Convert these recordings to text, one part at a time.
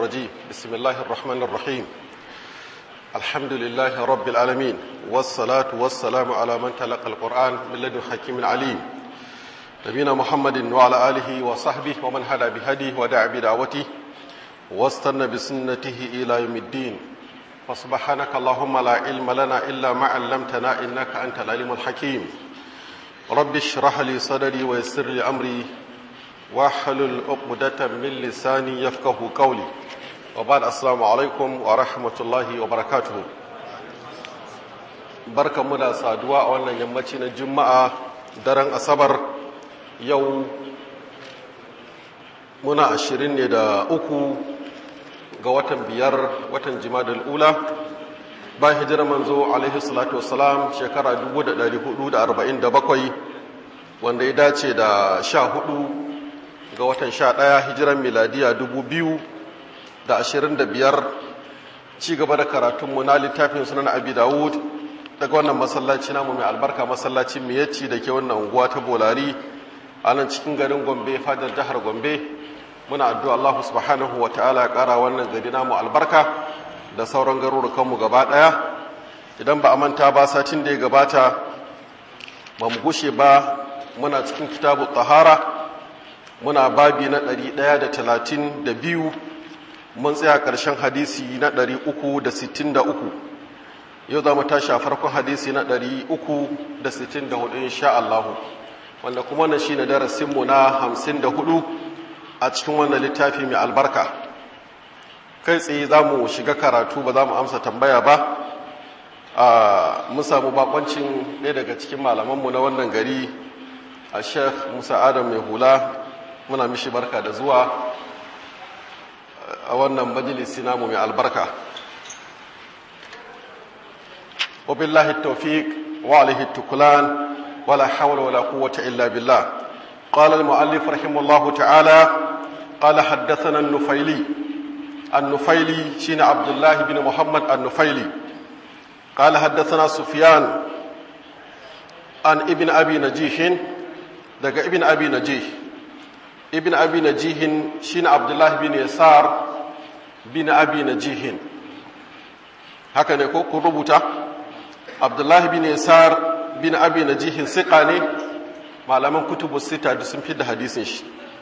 الرجيم بسم الله الرحمن الرحيم الحمد لله رب العالمين والصلاة والسلام على من تلقى القرآن من لدن حكيم عليم نبينا محمد وعلى آله وصحبه ومن هدى بهديه ودعا بدعوته واستنى بسنته إلى يوم الدين فسبحانك اللهم لا علم لنا إلا ما علمتنا إنك أنت العليم الحكيم رب اشرح لي صدري ويسر لي أمري واحلل عقدة من لساني يفقهوا قولي وبعد السلام عليكم ورحمة الله وبركاته barkanmu da saduwa a wannan yammaci na juma'a daren asabar yau muna 23 ga watan biyar watan jimadal ula bayan hijirar manzo alaihi salatu wassalam shekara 1447 wanda ya dace da 14 ga watan 11 hijiran miladiya 2025 ci gaba da karatunmu na littafin sunan abi dawud daga wannan masallaci namu mai albarka masallacin miyacci da ke wannan unguwa ta bolari a nan cikin garin gombe fadar jihar gombe muna addu'a Allah subhanahu wa ta'ala ya ƙara wannan gari namu albarka da sauran garurukanmu gaba ɗaya idan ba a manta ba satin da ya gabata ba mu gushe ba muna cikin kitabu tahara muna babi na 132 mun tsaya ƙarshen hadisi na 363 yau za mu tashi a farkon hadisi na 364 insha Allah wanda kuma na shi ne darasinmu na 54 a cikin wannan littafi mai albarka kai tsaye za mu shiga karatu ba za mu amsa tambaya ba mun samu bakoncin ɗaya daga cikin malamanmu na wannan gari a sheikh musa adam mai hula muna mishi barka da zuwa a wannan majalisi namu mai albarka wabillahi tawfiq wa alihi tukulan wala hawla wala quwwata illa billah qala al-muallif rahimahullahu ta'ala qala haddathana an-nufaili shine abdullah ibn muhammad an-nufaili qala haddathana sufyan an ibn abi najih daga ibn abi najih ibn abi najihin shine abdullah bin yasar bin abi najihin haka ne ko ku rubuta abdullah bin yasar bin abi najihin siqa ne malaman kutubu sita da sun fi da hadisin shi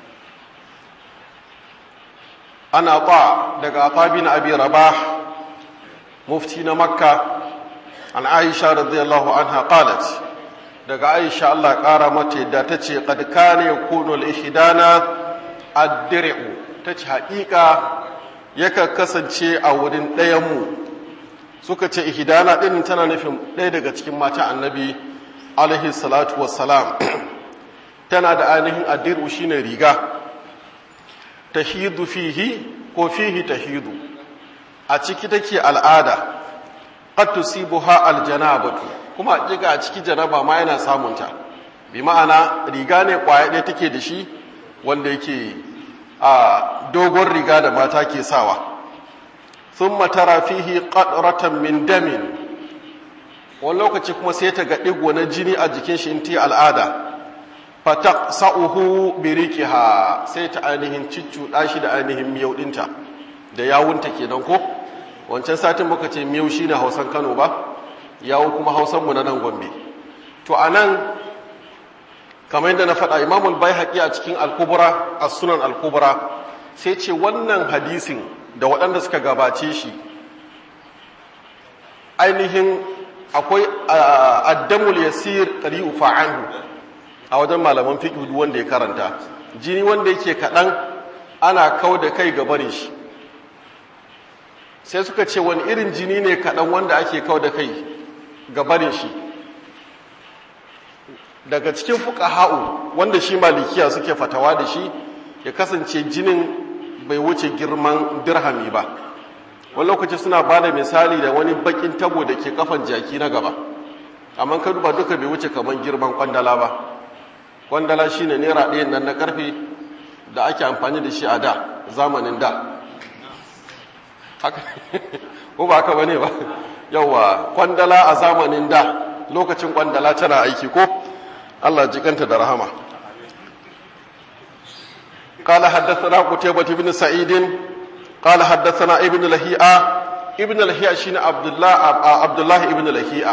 ana ta daga ata bin abi rabah mufti na makka an aisha radiyallahu anha qalat daga aisha Allah ƙara mata yadda ta ce qad kana yakunu al-ihdana ad-dir'u tace haƙiƙa yaka kasance a wurin ɗayanmu suka ce ihdana din tana nufin ɗaya daga cikin mata annabi alaihi salatu wassalam tana da ainihin ad-dir'u shine riga tahidu fihi ko fihi tahidu a ciki take al'ada qad tusibuha al-janabatu kuma kiga a ciki janaba ma yana samunta bi ma'ana riga ne kwaya ɗaya take da shi wanda yake a dogon riga da mata ke sawa thumma tara fihi qatratan min damin wani lokaci kuma sai ta ga digo na jini a jikin shi in ta al'ada fataqsa'uhu bi riqiha sai ta ainihin ciccuda shi da ainihin miyau dinta da yawunta kenan ko wancan satin muka ce miyau shine Hausan Kano ba yawo kuma hausanmu na nan gombe to a nan kamar yadda na faɗa imamul baihaqi a cikin al-kubra as-sunan al-kubra sai ce wannan hadisin da waɗanda suka gabace shi ainihin akwai addamul yasir qari'u fa'anhu a wajen malaman fiqh wanda ya karanta jini wanda yake kaɗan ana kauda kai ga bare shi sai suka ce wani irin jini ne kaɗan wanda ake kauda kai gabarin shi daga cikin fuqaha'u wanda shi malikiya suke fatawa da shi ya kasance jinin bai wuce girman dirhami ba wani lokaci suna ba da misali da wani bakin tabo da ke kafan jaki na gaba amma ka duba duka bai wuce kaman girman kwandala ba kwandala shine naira ɗayan nan na karfe da ake amfani da shi a da zamanin da haka ko ba haka bane ba yawa kwandala a zamanin da lokacin kwandala tana aiki ko Allah jikanta da rahama قال حدثنا قتيبة بن سعيد qala haddathana ibn lahi'a shine abdullah ibn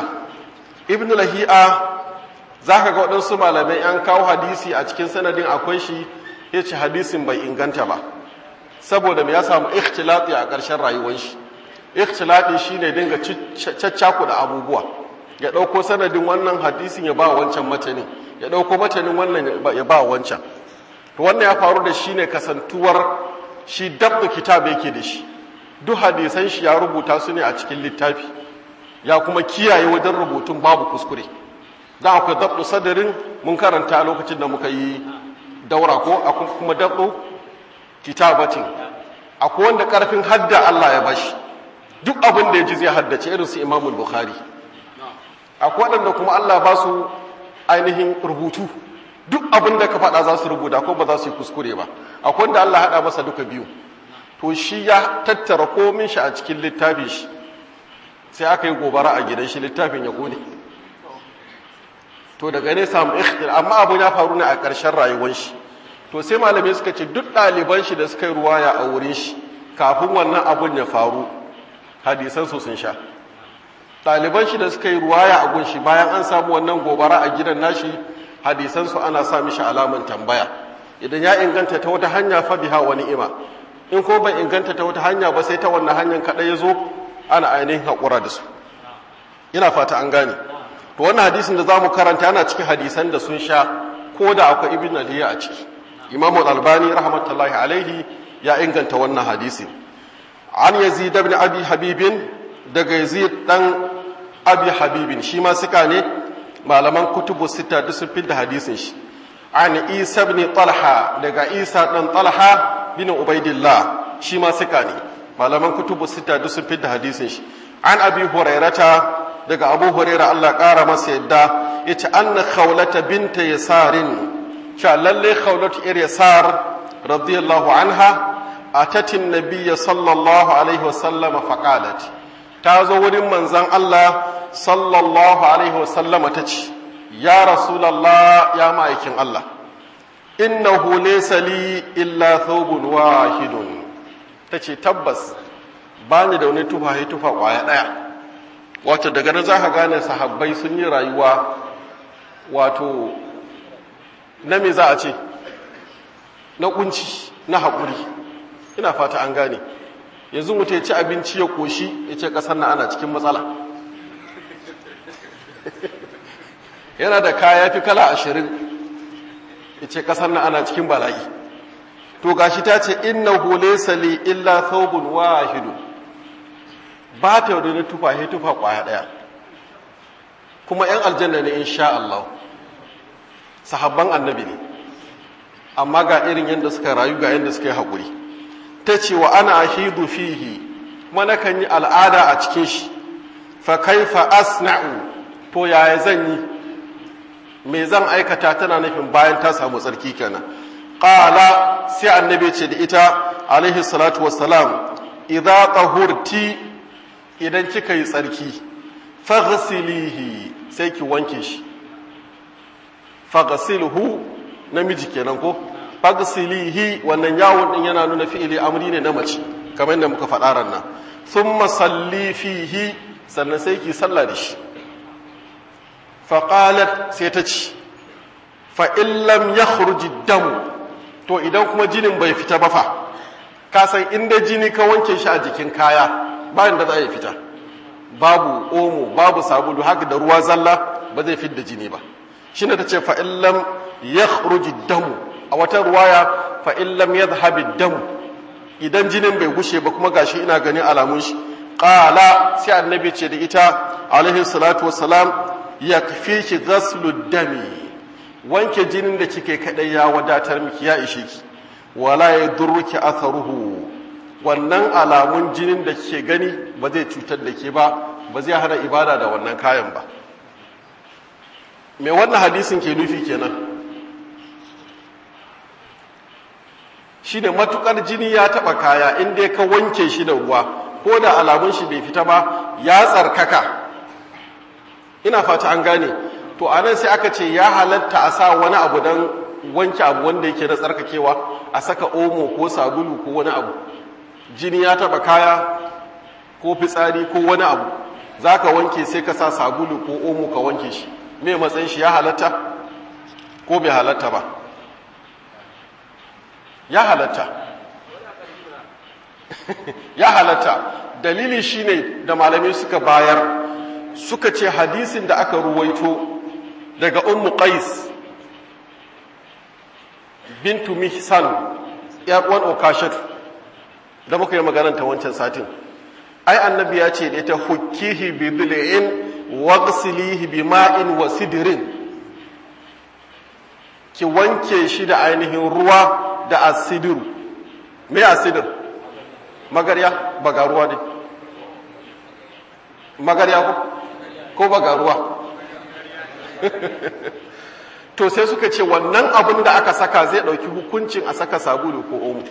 lahi'a zaka ga waɗansu malamai an kawo hadisi a cikin sanadin akwai shi yace hadisin bai inganta ba saboda me ya samu ikhtilati a ƙarshen rayuwar shi ikhtilati shine dinga caccaku da abubuwa ya dauko sanadin wannan hadisin ya ba wancan matanin ya dauko matanin wannan ya ba wancan to wannan ya faru da shi ne kasantuwar shi dabda kitab yake da shi duk hadisan shi ya rubuta su ne a cikin littafi ya kuma kiyaye wajen rubutun babu kuskure da akwai dabdu sadarin mun karanta a lokacin da muka yi daura ko akwai kuma dabdu kitabatin akwai wanda karfin hadda Allah ya bashi duk abin da ya ji zai haddace irin su Imam Bukhari akwai waɗanda kuma Allah ba su ainihin rubutu duk abin da ka faɗa za su rubuta ko ba za su yi kuskure ba akwai wanda Allah haɗa masa duka biyu to shi ya tattara komin shi a cikin littafin shi sai aka yi gobara a gidan shi littafin ya kone to daga ne samu ikhtil amma abu ya faru ne a ƙarshen rayuwar shi to sai malamai suka ce duk ɗaliban shi da suka yi ruwaya a wurin shi kafin wannan abun ya faru hadisan su sun sha ɗaliban shi da suka yi ruwaya a gun shi bayan an samu wannan gobara a gidan nashi hadisan su ana sa mishi alaman tambaya idan ya inganta ta wata hanya fa biha wa ni'ima in ko bai inganta ta wata hanya ba sai ta wannan hanyar kadai yazo ana ainihin hakura da su ina fata an gane to wannan hadisin da zamu karanta yana cikin hadisan da sun sha ko da akwai ibn aliya a ciki imam al-albani rahmatullahi alaihi ya inganta wannan hadisin an yazid ibn abi habibin daga yazid dan abi habibin shi ma suka ne malaman kutubu sita duk sun fidda hadisin shi an isa ibn talha daga isa dan talha bin ubaidillah shi ma suka ne malaman kutubu sita duk sun fidda hadisin shi an abi hurairata daga abu huraira Allah kara masa yadda yace anna khawlata bint yasarin sha lalle khawlatu ir yasar radiyallahu anha atatin nabiyya sallallahu alaihi wasallam faqalat ta zo wurin manzon Allah sallallahu alaihi wasallama tace ya rasulullah ya ma'aikin Allah innahu laysa li illa thawbun wahidun tace tabbas bani da wani tufa kwaya daya wato daga nan zaka gane sahabbai sun yi rayuwa wato na me za a ce na kunci na haƙuri ina fata an gane yanzu mutum ya ci abinci ya koshi ya ce ƙasar na ana cikin matsala yana da kaya fi kala 20 ya ce ƙasar na ana cikin bala'i to gashi ta ce innahu laysa li illa thawbun wahidun ba ta da tufa kwaya daya kuma yan aljanna ne insha Allah sahabban annabi ne amma ga irin yadda suka rayu ga yadda suka yi haƙuri ta ce wa ana ahidu fihi kuma nakan yi al'ada a cikin shi fa kaifa asna'u to yaya zan yi me zan aikata tana nufin bayan ta samu tsarki kenan qala sai annabi ce da ita alaihi salatu wassalam idza tahurti idan kika yi tsarki faghsilihi sai ki wanke shi faghsilhu namiji kenan ko faghsilihi wannan yawon din yana nuna fi'ili amri ne na mace kamar yadda muka faɗa ran nan thumma salli fihi sannan sai ki sallah da shi fa qalat sai ta ce fa in lam yakhruj ad-dam to idan kuma jinin bai fita ba fa ka san inda jini ka wanke shi a jikin kaya bayan da za a fita babu omo babu sabulu haka da ruwa zalla ba zai fidda jini ba shine tace fa in lam yakhruj ad-dam a wata ruwaya fa in lam yadhhab ad-dam idan jinin bai gushe ba kuma gashi ina ganin alamun shi qala sai annabi ce da ita alaihi salatu wassalam yakfiki ghaslu ad-dami wanke jinin da kike kadai ya wadatar miki ya ishe ki wala yadurruki atharuhu wannan alamun jinin da kike gani ba zai cutar da ke ba zai hana ibada da wannan kayan ba me wannan hadisin ke nufi kenan shi da matukar jini ya taba kaya inda ka wanke shi da ruwa ko da alamun shi bai fita ba ya tsarkaka ina fata an gane to anan sai aka ce ya halatta a sa wani abu dan wanke abu wanda yake na tsarkakewa a saka omo ko sabulu ko wani abu jini ya taba kaya ko fitsari ko wani abu za ka wanke sai ka sa sabulu ko omo ka wanke shi me matsayin shi ya halatta ko bai halatta ba? Ya halatta. Ya halatta. Dalili shine da malamai suka bayar, suka ce hadisin da aka ruwaito daga Ummu Qais bintu Mihsan yar uwan Ukashatu da muka yi magananta wancan satin, ai annabi ya ce da ta hukkihi bi bil'in waghsilihi bi ma'in wa sidrin, ki wanke shi da ainihin ruwa da asidiru. Me asidir? Magarya bagaruwa ne. Magarya ko bagaruwa? To sai suka ce wannan abin da aka saka zai dauki hukuncin a saka sabulu ko omo.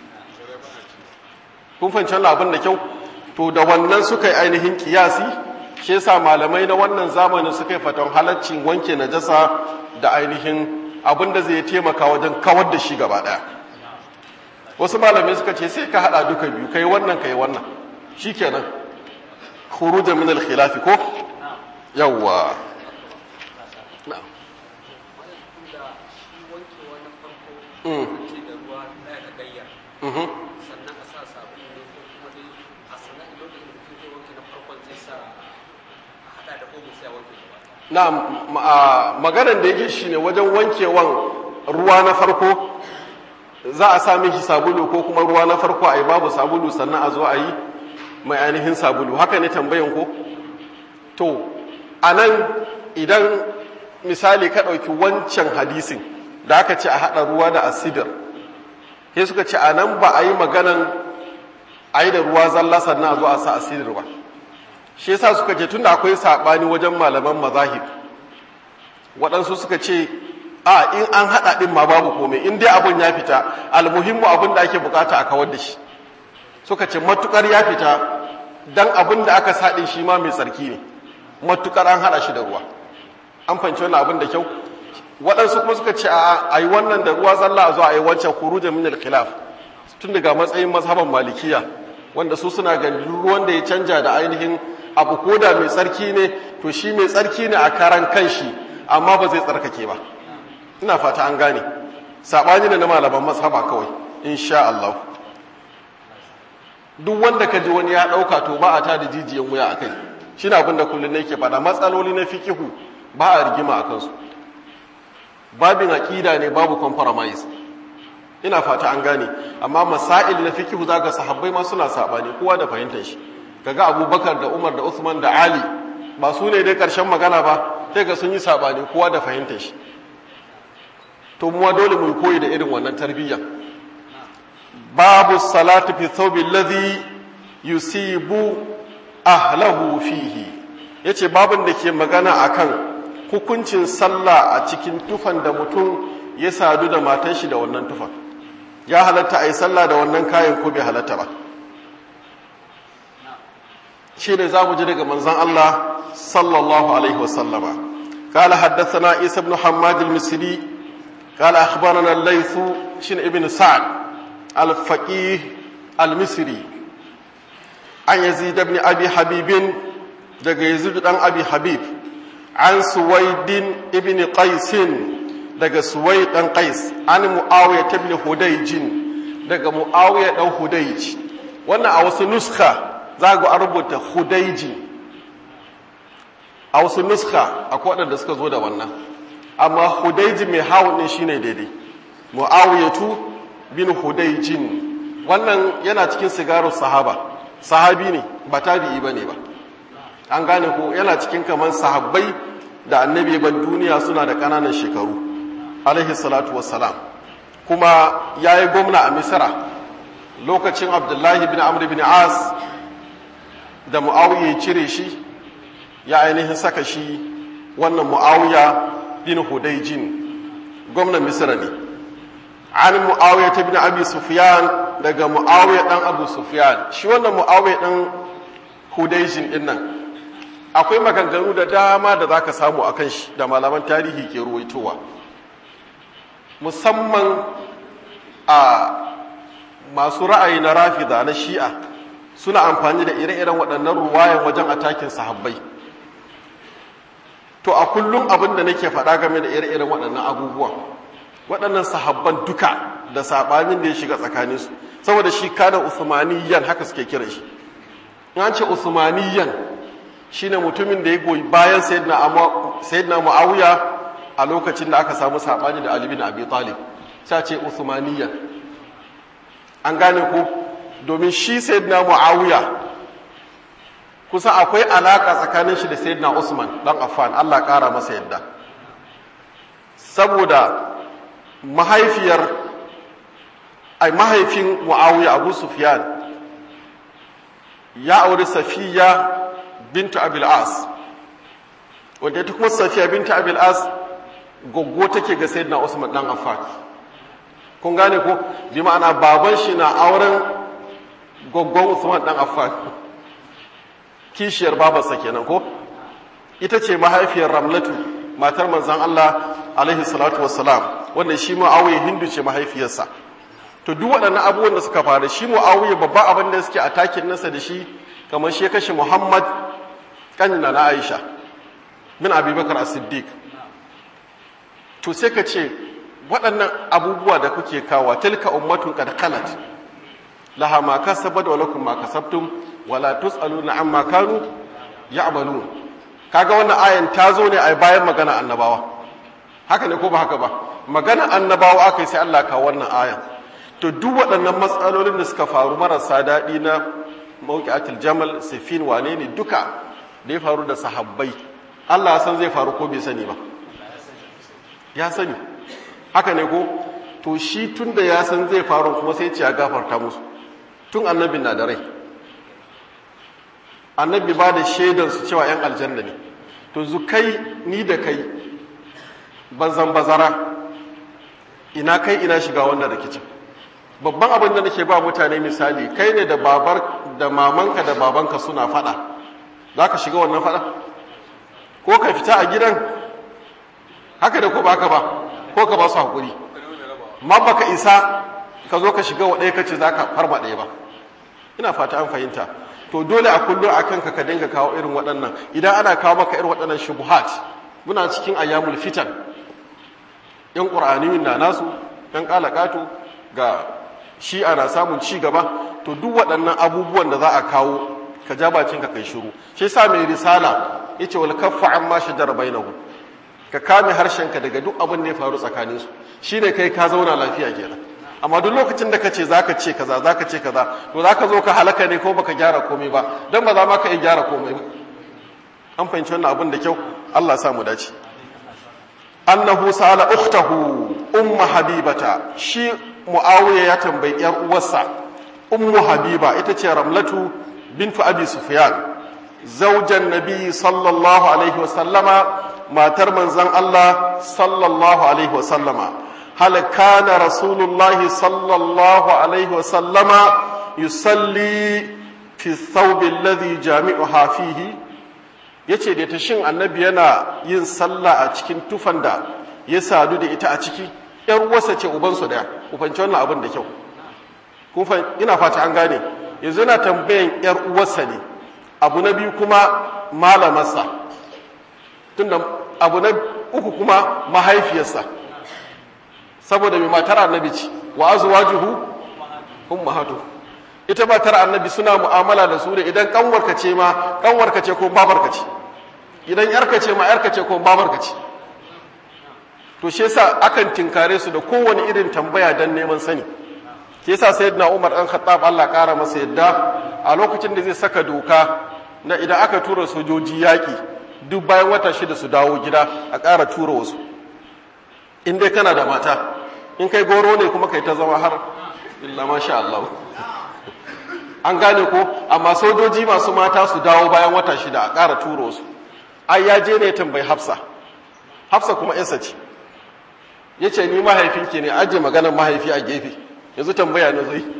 Kun fahimci wannan abin da kyau? To da wannan suka yi ainihin kiyasi, shi yasa malamai na wannan zamanin suka yi fatan halaccin wanke najasa da ainihin abin da zai taimaka wajen kawar da shi gaba daya. Wasu malamai suka ce sai ka hada duka biyu, kai wannan kai wannan, shikenan khurujan min al-khilaf ko yawwa. na maganar da yake shine wajen wankewan ruwa na farko za a sami shi sabulu ko kuma ruwa na farko a yi babu sabulu sannan a zo a yi mai ainihin sabulu, haka ne tambayan ko? To a nan idan misali ka ɗauki wancan hadisin da aka ce a haɗa ruwa da asidir, sai suka ce a nan ba a yi maganan a yi da ruwa zalla sannan a zo a sa asidir ba. Shi yasa suka ce tunda akwai saɓani wajen malaman mazahib, waɗansu suka ce a in an haɗa ɗin ma babu komai, in dai abin ya fita, almuhimmu abin da ake bukata a kawar da shi. Suka ce matukar ya fita dan abin da aka saɗin shi ma mai tsarki ne, matukar an haɗa shi da ruwa. An fahimci wannan abin da kyau? Waɗansu kuma suka ce a yi wannan da ruwa zalla a zo a yi wancan khurujan min al-khilaf, tun daga matsayin mazhaban malikiya, wanda su suna ganin ruwan da ya canja da ainihin abu koda mai tsarki ne, to shi mai tsarki ne a karan kanshi amma ba zai tsarkake ba. Ina fata an gane, saɓani ne na malaman mazhaba kawai, insha Allah. Duk wanda ka ji wani ya ɗauka to ba a ta da jijiyan wuya a kai, shi na abin da kullum ne ke faɗa, matsaloli na fikihu ba a rigima a kansu. Babin aƙida ne babu compromise. Ina fata an gane, amma masail na fikihu za ga sahabbai ma suna saɓani, kowa da fahimtar shi. Kaga Abubakar da Umar da Uthman da Ali ba su ne dai ƙarshen magana ba, sai ga sun yi saɓani, kowa da fahimtar shi. To muwa dole mu koyi da irin wannan tarbiyya. Babu salatu fi thawbi alladhi yusibu ahlahu fihi, yace babin da ke magana akan hukuncin sallah a cikin tufan da mutum ya sadu da matan shi da wannan tufan. Ya halatta ai sallah da wannan kayan ko bai halatta ba? Shi ne za mu ji daga manzon Allah sallallahu alaihi wasallama. قال حدثنا عيسى بن حماد المصري قال أخبرنا الليث شن ابن سعد الفقيه المصري عن يزيد بن أبي حبيب دقى يزيد بن أبي حبيب عن سويد ابن قيس دقى سويد بن قيس عن معاوية بن هديج دقى معاوية بن هديج وانا أوس نسخة زاقوا أربط هديج أوس نسخة أقوى أن نسخة زودة وانا amma Hudayj mai hawo ne shine daidai, Muawiyatu bin Hudayjin, wannan yana cikin sigarun sahaba, sahabi ne ba tabi'i bane ba. An gane ko yana cikin kaman sahabbai da annabi ban duniya suna da kananan shekaru alaihi salatu wassalam, kuma yayi gwamna a Misra lokacin Abdullahi bin Amr bin As da Muawiya ya cire shi ya ainihin saka shi wannan Muawiya bin Hudayjin, gwamnan Misra ne. An Muawiya ta bin Abi Sufyan, daga Muawiya dan Abu Sufyan. Shi wannan Muawiya dan Hudayjin din nan akwai maganganu da dama da zaka samu akan shi da malaman tarihi ke ruwaitowa, musamman a masu ra'ayi na rafida na shi'a suna amfani da ire-iren waɗannan ruwayan wajen atakin sahabbai. To a kullum abin da nake faɗa game da ire-iren waɗannan abubuwan, waɗannan sahabban duka da saɓanin da ya shiga tsakaninsu, saboda shi kana Usmaniyan haka suke kira shi. In an ce Usmaniyan shine mutumin da ya goyi bayan Sayyidina Muawiya a lokacin da aka samu saɓani da Ali bin Abi Talib, sai ce Usmaniyan. An gane ko domin shi Sayyidina Muawiya kusa akwai alaka tsakanin shi da Sayyidina Usman dan Affan, Allah ƙara masa yadda, saboda mahaifin Muawiya Abu Sufyan ya auri Safiya bintu Abil As, wanda ita kuma Safiya bintu Abil As goggo take ga Sayyidina Usman dan Affan. Kun gane ko bi ma'ana baban shi na auren goggon Usman dan Affan, kishiyar babarsa kenan ko. Ita ce mahaifiyar Ramlatu, matar manzon Allah alaihi salatu wassalam, wanda shi Muawiya Hindu ce mahaifiyarsa. To duk waɗannan abubuwan da suka faru, shi Muawiya babban abin da suke atakin nasa da shi, kamar shi ya kashe Muhammad kanina na Aisha bin Abi Bakar as-Siddiq. To sai ka ce waɗannan abubuwa da kuke kawo, tilka ummatun qad khalat laha ma kasabat wa lakum ma kasabtum wala tusaluna amma kanu ya'malun. Kaga wannan ayan ta zo ne a bayan magana annabawa, haka ne ko ba haka ba? Magana annabawa akai sai Allah ka wannan ayan. To duk waɗannan matsalolin da suka faru marasa daɗi na mawqi'atul jamal, sifin, wane ne duka da ya faru da sahabbai, Allah ya san zai faru ko bai sani ba? Ya sani. Haka ne ko? To shi tun da ya san zai faru kuma sai ce ya gafarta musu tun annabin na da rai. Annabi ba da shaidansu cewa 'yan aljanna ne. To kai ni da kai bazan bazara, ina kai ina shiga wannan rikicin. Babban abin da nake ba mutane misali, kai ne da mamanka da babanka suna fada, za ka shiga wannan fada? Ko ka fita a gidan haka da ko ba ka ba, ko ka ba su haƙuri, ma baka isa ka zo ka shiga wa ɗaya ka ce za ka farma ɗaya ba. Ina fata an fahimta. To dole a kullum a kanka ka dinga kawo irin waɗannan. Idan ana kawo maka irin waɗannan shubuhat, muna cikin ayyamul fitan, yan ƙur'aniyun na nasu, yan ƙalaƙato, ga shi'a na samun ci gaba. To duk waɗannan abubuwan da za a kawo, ka ja bakinka kai shiru. Shi yasa mai risala yace wal kaffa amma shajara bainahum, ka kame harshenka daga duk abin da ya faru tsakaninsu, shine kai ka zauna lafiya kenan. Amma duk lokacin da kace zaka ce kaza to zaka zo ka halaka ne ko baka gyara komai ba, dan ba za ma ka iya gyara komai ba. An fahimci wannan abin da kyau, Allah ya sa mu dace. Annahu sala ukhtahu habibata, shi Muawiya ya tambayi yar uwarsa Habiba, ita ce Ramlatu bintu Abi Sufyan, zaujan Nabi sallallahu alaihi wasallama, matar manzon Allah sallallahu alaihi wasallama. hal kana rasulullahi sallallahu alaihi wasallama yusalli fi thawb alladhi jami'uha fihi, yace da ta shin annabi yana yin sallah a cikin tufan da ya sadu da ita a ciki. Yar uwarsa ce ubansu daya, ku fahimci wannan abin da kyau. Ina fata an gane. Yanzu yana tambayan yar uwarsa ne. Abu na biyu kuma malamarsa, tunda abu na uku kuma mahaifiyarsa, saboda mai matar annabi ce, wa azwajuhu ummahatu. Ita matar annabi suna mu'amala da su da idan kanwarka ce ma kanwarka ce ko babarka ce, idan yarka ce ma yarka ce ko babarka ce. To shi yasa akan tinkare su da kowane irin tambaya dan neman sani. Shi yasa sayyidina Umar dan Khattab Allah kara masa yadda a lokacin da zai saka doka na idan aka tura sojoji yaki duk bayan wata 6 su dawo gida a ƙara tura wasu. In dai kana da mata, in kai goro ne kuma kai ta zama har illa masha Allah. An gane ko, amma sojoji masu mata su dawo bayan wata 6 a ƙara tura wasu. Ai ya je ne ya tambayi Hafsa kuma yarsa ce. Yace ni mahaifinki ne, aje maganar mahaifi a gefe. Yanzu tambaya ne zai.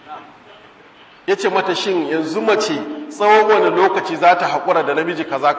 Yace mata shin yanzu mace tsawon wani lokaci za ta haƙura da namiji kaza.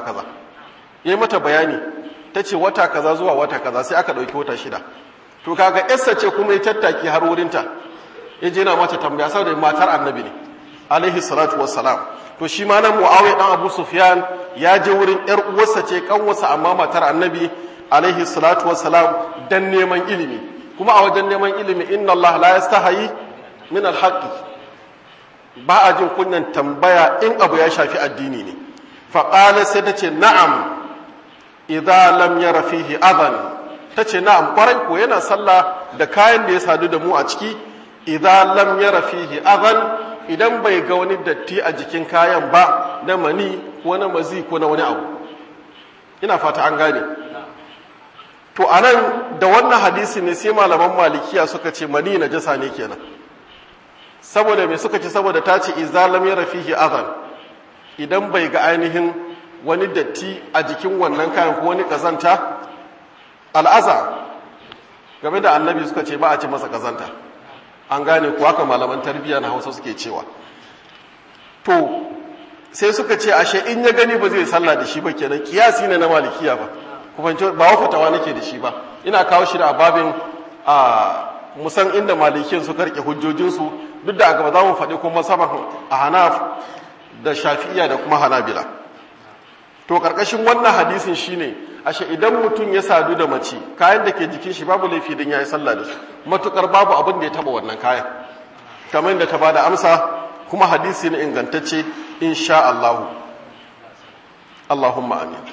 Yayi mata bayani. Tace wata kaza zuwa wata kaza, sai aka ɗauki wata 6. To kaga yarsa ce kuma ya tattaki har wurinta. ya je na mata tambaya saboda matar annabi ne alaihi salatu wassalam. to shi ma nan Muawiya dan Abu Sufyan ya je wurin yar uwarsa ce kanwarsa amma matar annabi alaihi salatu wassalam dan neman ilimi, kuma a wajen neman ilimi inna Allah la yastahi min al-haqq, ba a jin kunyan tambaya in abu ya shafi addini ne. fa qala sai ta ce na'am idza lam yara fihi adhan, ta ce na'am kwarai ko yana sallah da kayan da ya sadu da mu a ciki, idza lam yara fihi adhan, idan bai ga wani datti a jikin kayan ba na mani ko na mazi ko na wani abu. Ina fata an gane. To anan da wannan hadisi ne sai malaman malikiya suka ce mani najasa ne kenan. Saboda me suka ce? saboda ta ce idza lam yara fihi adhan, idan bai ga ainihin wani datti a jikin wannan kayan ko wani kazanta. Al'aza game da annabi suka ce ba a ce masa kazanta, an gane kuwa haka malaman tarbiyya na Hausa suke cewa. To sai suka ce ashe in ya gani ba zai sallah da shi ba kenan, kiyasi ne na malikiya ba, kuma ba wa fatawa nake da shi ba, ina kawo shi da ababin musan inda malikiyan su karke hujjojinsu, duk da a gaba za mu faɗi kuma saban a Hanaf da Shafi'iyya da kuma Hanabila. To karkashin wannan hadisin shine ashe idan mutum ya sadu da mace, kayan da ke jikin shi babu laifi din yayi sallah da su, matukar babu abin da ya taba wannan kayan, kamar da ta bada amsa, kuma hadisi ne ingantacce insha Allah. Allahumma amin.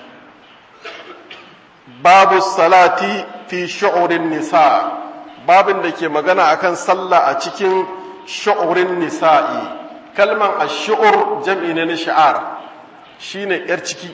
Babu salati fi shu'urin nisa, babin da ke magana akan sallah a cikin shu'urin nisa'i. Kalman ash-shu'ur jam'i ne na shi'ar, shine yar ciki,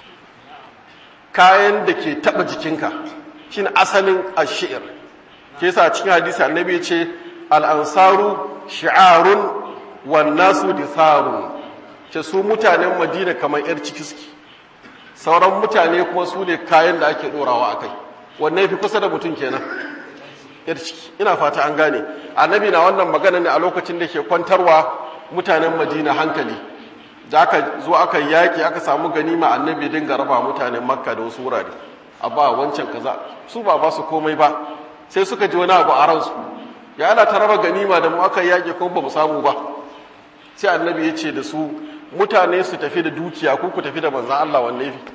kayan da ke taba jikinka, shine asalin ash-shi'r. Ke yasa cikin hadisi annabi ya ce al-ansaru shi'arun wan nasu ditharun, ce su mutanen Madina kamar yar ciki suke, sauran mutane kuma su ne kayan da ake dorawa akai. Wanne yafi kusa da mutum kenan? Yar ciki. Ina fata an gane. Annabi na wannan magana ne a lokacin da ke kwantarwa mutanen Madina hankali, da aka zo aka yaki aka samu ganima, annabi dinga raba mutanen Makka da wasu wurare, a ba wancan kaza, su ba su komai ba, sai suka ji wani abu a ransu, ya ana ta raba ganima da mu aka yaki ko ba mu samu ba. Sai annabi ya ce da su, mutane su tafi da dukiya, ku tafi da manzan Allah, wanne fi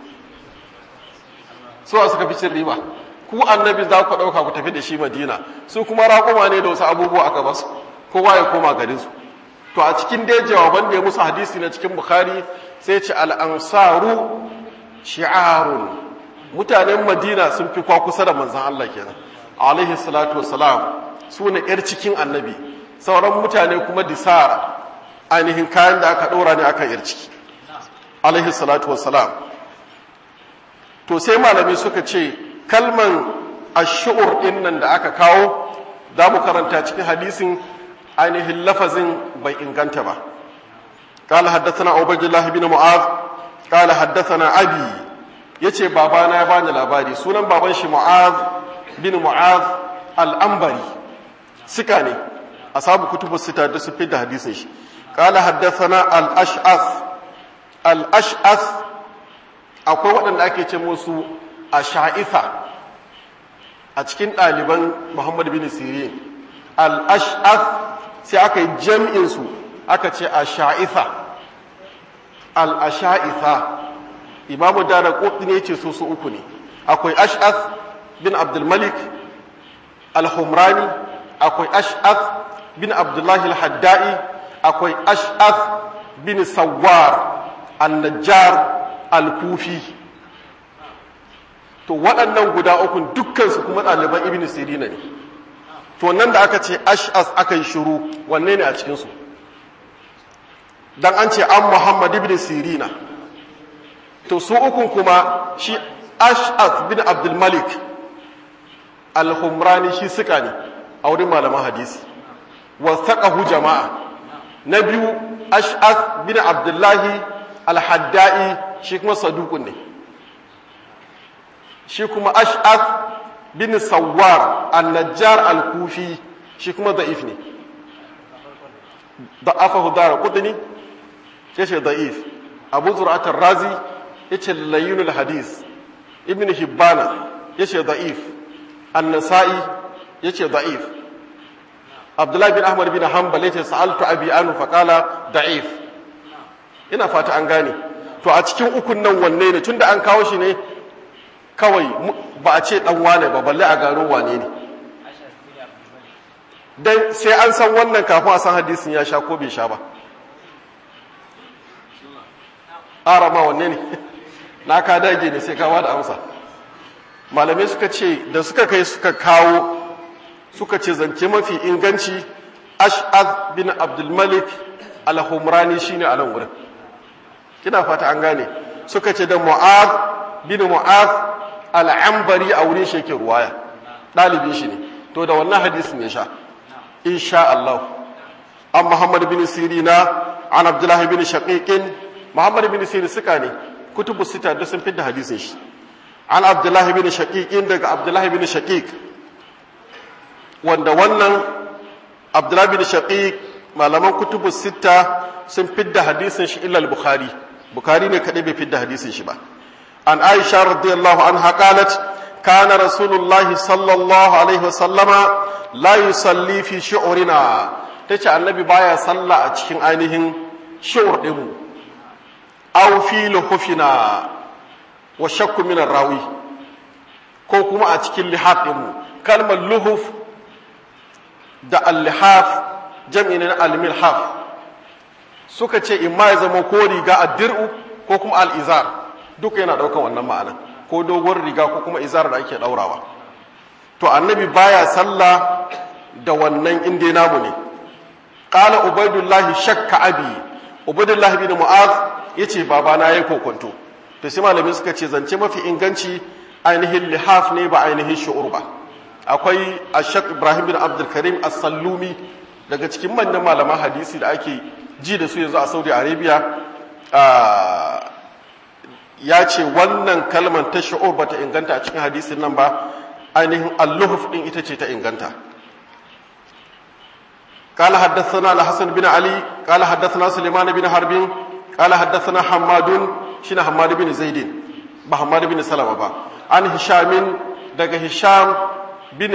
suwa suka fi cin riba? Ku annabi za ku ɗauka ku tafi da shi Madina, su kuma raƙuma ne da wasu abubuwa aka basu, kowa ya koma garinsu. To a cikin dai jawaban da ya musu hadisi na cikin Bukhari sai ce al'ansaru shi'arun, mutanen Madina sun fi kwa kusa da manzan Allah kenan alaihi salatu wassalam, su ne ‘yar cikin annabi, sauran mutane kuma disara, ainihin kayan da aka ɗora ne aka ‘yar ciki alaihi salatu wassalam. To sai malami suka ce kalman ash-shu'ur ɗin nan da aka kawo, za mu karanta cikin hadisin ainihin lafazin bai inganta ba. Kala haddathana Ubaydullah bin Mu'adh, kala haddathana Abi, yace babana ya bani labari, sunan baban shi Mu'adh bin Mu'adh al-Anbari, sika ne, ashabu kutubus sita da su da hadisin shi. Kala haddathana al-Ash'ath, akwai waɗanda ake ce musu asha'itha a cikin ɗaliban Muhammad bin Sirin. Al-Ash'ath sai aka yi jam'insu aka ce asha'itha, al-asha'itha. Imamu Daraqutni ne ce su uku ne, akwai Ash'ath bin Abdulmalik al-Humrani, akwai Ash'ath bin Abdullahi al-Haddai, akwai Ash'ath bin Sawwar al-Najjar al-Kufi. To waɗannan guda uku dukkansu kuma ɗaliban Ibn Sirina ne. To nan da aka ce Ash'ath aka yi shiru, wanne ne a cikinsu? Dan an ce an Muhammad ibn Sirina. To su ukun kuma shi Ash'ath bin Abdul Malik al-Humrani shi suka ne a wurin malaman hadisi, wasaqahu jama'a. Na biyu Ash'ath bin Abdullahi al-Haddai, shi kuma saduqun ne. Shi kuma Ash'ath bin Sawwar al-Najjar al-Kufi, shi kuma da'if ne. Da'afahu Daraqutni, yace da'if. Abu Zur'at ar-Razi yace layyinul hadis. Ibn Hibbana yace da'if. An-Nasa'i yace da'if. Abdullahi bin Ahmad bin Hanbal yace sa'altu abi anhu fa qala da'if. Ina fata an gane. To a cikin ukun nan wanne ne tunda an kawo shi ne kawai ba a ce dan wane ba balle a gano wane ne. Dan sai an san wannan kafin a san hadisin ya sha ko bai sha ba. Arama wanne ne? Na ka dage ne sai kawo da amsa. Malamai suka ce da suka kai suka kawo suka ce zance mafi inganci Ash'ath bin Abdul Malik al-Humrani shine a nan wurin. Kina fata an gane. Suka ce da Mu'adh bin Mu'adh al-Anbari a wurin shi yake ruwaya. Dalibin shi ne. To da wannan hadisin ya sha. Insha Allah. An Muhammad bin Sirina an Abdullah bin Shaqiq. Muhammad bin Sirin suka ne. Kutubu sita da sun fidda hadisin shi. An Abdullah bin Shaqiq daga Abdullah bin Shaqiq. Wanda wannan Abdullah bin Shaqiq malaman kutubu sita sun fidda hadisin shi illa al-Bukhari. Bukhari ne kadai bai fidda hadisin shi ba. An Aisha radiyallahu anha qalat kana Rasulullahi sallallahu alaihi wasallama la yusalli fi shu'rina. Tace annabi baya salla a cikin ainihin shu'ur din mu. Aw fi luhufina wa shakku min ar-rawi. Ko kuma a cikin lihaf din mu. Kalmar luhuf da al-lihaf jam'in al-milhaf suka ce in ma ya zama ko riga ad-dir'u ko kuma al-izar duka yana daukan wannan ma'ana ko dogon riga ko kuma izar da ake daurawa to annabi baya sallah da wannan inda namu ne qala ubaydullah shakka abi ubaydullah bin mu'az yace babana yayi kokonto to sai malamin suka ce zance mafi inganci ainihin lihaf ne ba ainihin shu'ur ba akwai ashaq ibrahim bin abdul karim as-sallumi daga cikin manyan malaman hadisi da ake ji da su yanzu a Saudi Arabia ya ce wannan kalmar ta shu'ur bata inganta a cikin hadisin nan ba ainihin al-luhuf din ita ce ta inganta قال حدثنا الحسن بن علي قال حدثنا سليمان بن حرب قال حدثنا حماد شنو حماد بن زيد بحماد بن سلمة با عن هشام daga Hisham bin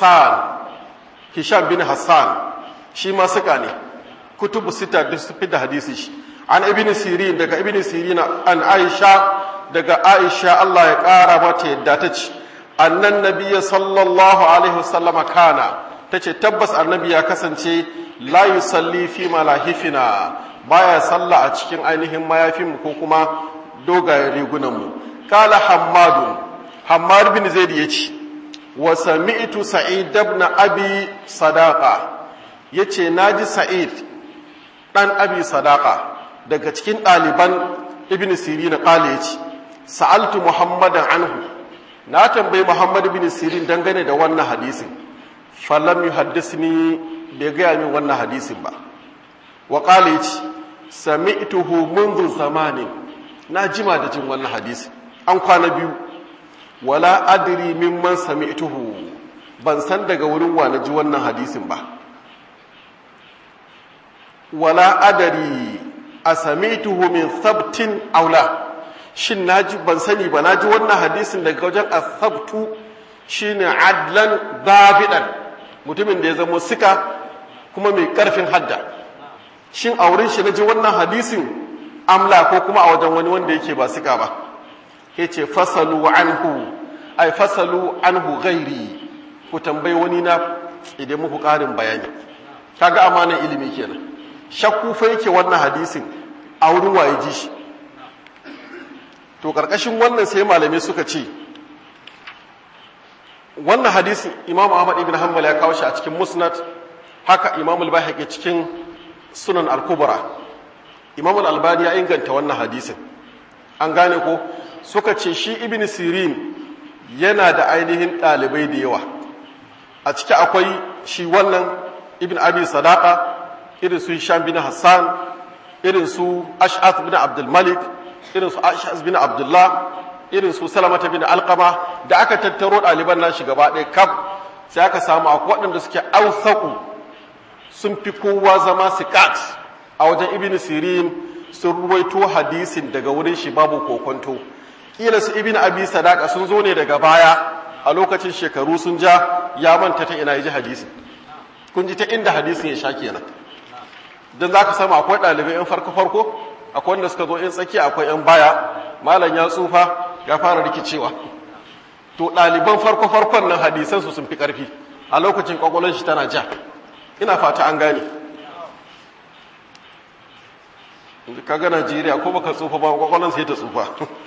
Hassan shi ma suka ne kutubu sita da su fi da hadisi shi an ibn Sirin daga ibn Sirin an Aisha daga Aisha Allah ya kara mata yadda ta ce annan nabiyyi sallallahu alaihi wasallam kana tace tabbas annabi ya kasance la yusalli fi malahifina baya salla a cikin ainihin mayafin mu ko kuma dogayen rigunan mu kala Hammad bin Zaid yace wa sami'tu Sa'id ibn Abi Sadaqa yace naji Sa'id dan Abi Sadaqa daga cikin daliban Ibn Sirin kale yace sa'altu Muhammadan anhu na tambayi Muhammad bin Sirin dangane da wannan hadisin falam yuhaddisni bai ga min wannan hadisin ba wa qala yace sami'tuhu منذ zamanin na jima da jin wannan hadisi an kwana biyu wala adri mimman sami'tuhu ban san daga wurin wa na ji wannan hadisin ba wala adri asami'tuhu min thabtin aw la shin naji ban sani ba naji wannan hadisin daga wajen asabtu shine adlan dabidan mutumin da ya zama sika kuma mai karfin hadda shin a wurin shi naji wannan hadisin amla ko kuma a wajen wani wanda yake ba sika ba yace fasalu anhu ghairi ku tambayi wani na idan muku karin bayani kaga amanan ilimi kenan shakku fa yake wannan hadisin a wurin waye ji shi to karkashin wannan sai malamai suka ce wannan hadisin Imam Ahmad ibn Hanbal ya kawo shi a cikin Musnad haka Imam al-Baihaqi cikin Sunan al-Kubra Imam al-Albani ya inganta wannan hadisin an gane ko suka ce shi Ibn Sirin yana da ainihin dalibai da yawa a ciki akwai shi wannan Ibn Abi Sadaqa irin su Hisham bin Hassan irin su Ash'ath bin Abdul Malik irin su Ash'ath bin Abdullah irin su Salamata bin Alqama da aka tattaro ɗaliban nashi gaba ɗaya kaf sai aka samu akwai waɗanda suke ausaku sun fi kowa zama sikat a wajen Ibn Sirin sun ruwaito hadisin daga wurin shi babu kokonto kila su Ibn Abi Sadaqa sun zo ne daga baya a lokacin shekaru sun ja ya manta ta ina yaji hadisin kun ji ta inda hadisin ya sha kenan dan zaka samu akwai dalibai yan farko akwai wanda suka zo yan tsaki akwai yan baya malam ya tsufa ya fara rikicewa to daliban farkon nan hadisan su sun fi karfi a lokacin kwakwalwar shi tana ja ina fata an gane kaga Najeriya ko baka tsufa ba kwakwalwar sai ta tsufa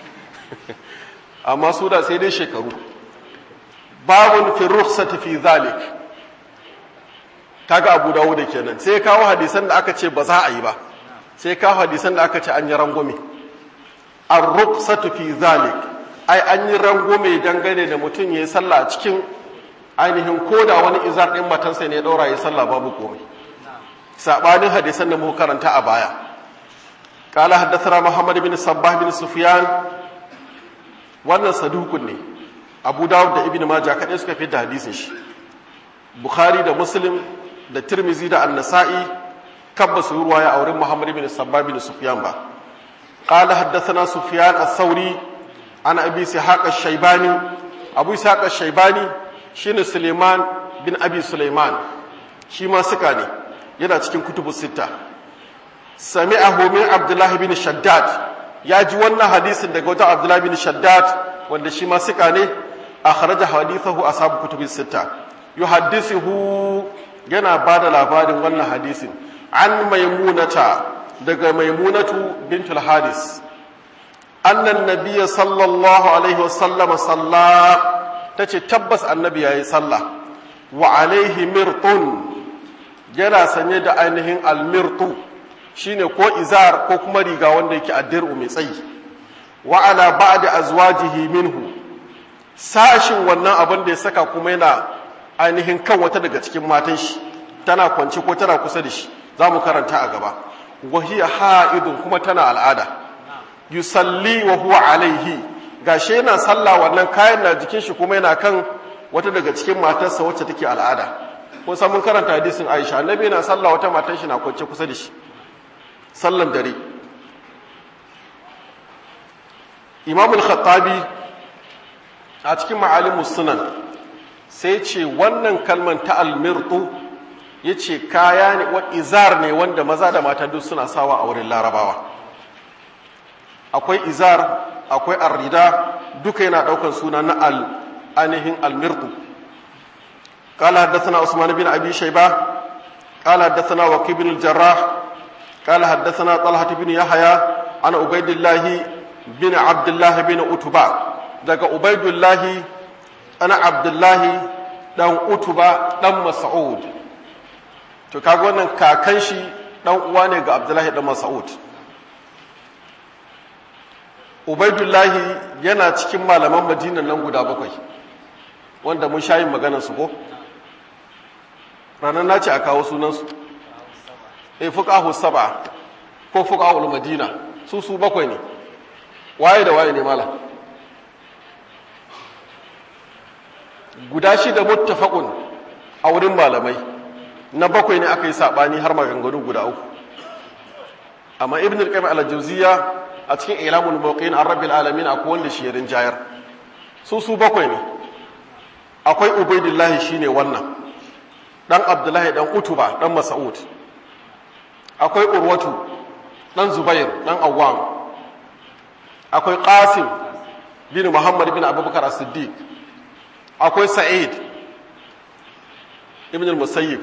amma su da sai dai shekaru babun fi rukhsati fi zalik kaga Abu Dawud kenan sai kawo hadisan da aka ce ba za a yi ba sai kawo hadisan da aka ce an yi rangwame ar-rukhsatu fi zalik ai an yi rangwame dangane da mutum yayin sallah cikin ainihin koda wani izar din matansa ne ya daura yayin sallah babu komai sabanin hadisan da muka karanta a baya qala haddathana Muhammad bin Sabbah bin Sufyan wannan sadukun ne Abu Dawud da Ibn Majah kadai suka fi da hadisin shi Bukhari da Muslim da Tirmizi da An-Nasa'i kabba su ruwaya a wurin Muhammad bin Sabbah bin Sufyan ba qala haddathana Sufyan ath-Thawri an Abi Ishaq ash-Shaybani Abu Ishaq ash-Shaybani shine Suleiman bin Abi Sulaiman shi ma suka ne yana cikin kutubus sita sami'ahu min Abdullah bin Shaddad ya ji wannan hadisin daga wajen Abdullah bin Shaddad wanda shi ma suka ne akhraja hadithahu ashabu kutubis sita yuhaddithuhu yana bada labarin wannan hadisin an maimunata daga maimunatu bintul Haris annan nabiyyi sallallahu alaihi wasallam tace tabbas annabi yayi sallah wa alaihi mirtun yana sanye da ainihin almirtu shine ko izar ko kuma riga wanda yake addiru mai tsayi wa ala ba'di azwajihi minhu sashin wannan abin da ya saka kuma yana ainihin kan wata daga cikin matan shi tana kwance ko tana kusa da shi zamu karanta a gaba wa hiya haidun kuma tana al'ada yusalli wa huwa alaihi gashi yana sallah wannan kayan na jikin shi kuma yana kan wata daga cikin matarsa wacce take al'ada kun san mun karanta hadisin Aisha annabi yana sallah wata matar shi na kwance kusa da shi sallan dare Imam al-Khattabi a cikin Ma'alimus Sunan sai ce wannan kalman ta al-mirtu yace kaya ne wa izar ne wanda maza da mata duk suna sawa a wurin Larabawa akwai izar akwai arrida duka yana daukan suna na al-anihin al-mirtu قال حدثنا عثمان بن أبي شيبة قال حدثنا وكيع بن الجراح قال حدثنا طلحة بن يحيى عن عبيد الله بن عبد الله بن عتبة daga Ubaidullah ana Abdullah dan Utba dan Mas'ud to kaga wannan kakan shi dan uwa ne ga Abdullah dan Mas'ud Ubaidullah yana cikin malaman Madina nan guda bakwai wanda mun shayin maganar su ko ranar nace a kawo sunansu fuqahu sab'a ko fuqahul madina su bakwai ne waye da waye ne mala guda shida muttafaqun a wurin malamai na bakwai ne aka yi sabani har maganganu guda uku amma ibn al-qayyim al-jawziyya a cikin ilamul muqin ar-rabbil alamin akwai wanda shi yarin jayar su bakwai ne akwai ubaidillah shine wannan dan Abdullahi dan Utuba dan Mas'ud akwai Urwatu dan Zubair dan Awwam akwai Qasim bin Muhammad bin Abubakar As-Siddiq akwai Sa'id ibn al-Musayyib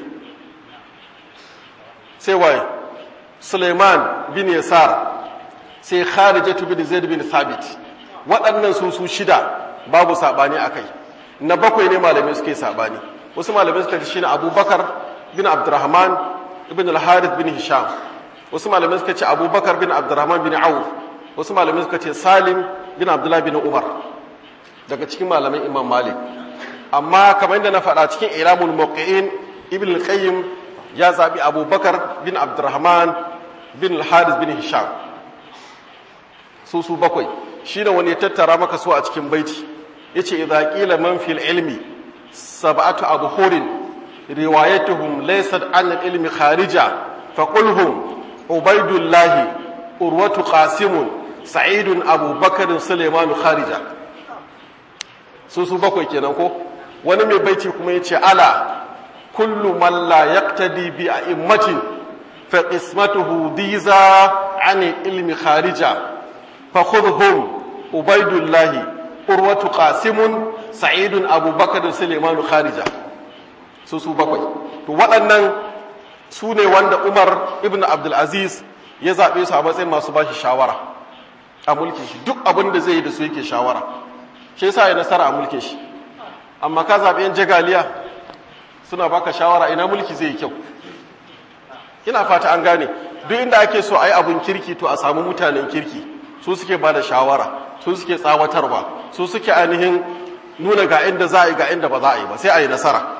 sai wai Sulaiman bin Yasar sai Kharijatu bin Zaid bin Thabit waɗannan su shida babu sabani akai na bakwai ne malamai suke sabani wasu malamai suka ce shine Abubakar bin Abdurrahman ibn al-Harith bin Hisham wasu malamai suka ce Abubakar bin Abdurrahman bin Auf wasu malamai suka ce Salim bin Abdullah bin Umar daga cikin malamai Imam Malik amma kamar yadda na faɗa cikin Ilamul Muqin Ibn al-Qayyim ya zabi Abubakar bin Abdurrahman bin al-Harith bin Hisham su bakwai shine wani ya tattara maka su a cikin baiti yace idza qila man fil ilmi sab'atu abhurin riwayatuhum laysat an al-ilmi kharija faqulhum ubaydullah urwatu qasim sa'id abu bakr sulaiman kharija su bakwai kenan ko wani mai baiti kuma yace ala kullu man la yaqtadi bi a'immatin fa qismatuhu diza an ilmi kharija fa khudhum ubaidullahi urwatu qasimun sa'idun abubakar suleiman kharija su bakwai to waɗannan su ne wanda Umar ibn Abdul Aziz ya zaɓe su a matsayin masu bashi shawara a mulkin shi duk abin da zai yi da su yake shawara shi yasa ya nasara a mulkin shi amma ka zaɓi yan jagaliya suna baka shawara ina mulki zai yi kyau ina fata an gane duk inda ake so a yi abin kirki to a samu mutanen kirki su suke ba da shawara su suke tsawatarwa su suke ainihin nuna ga inda za a yi ga inda ba za a yi ba sai a yi nasara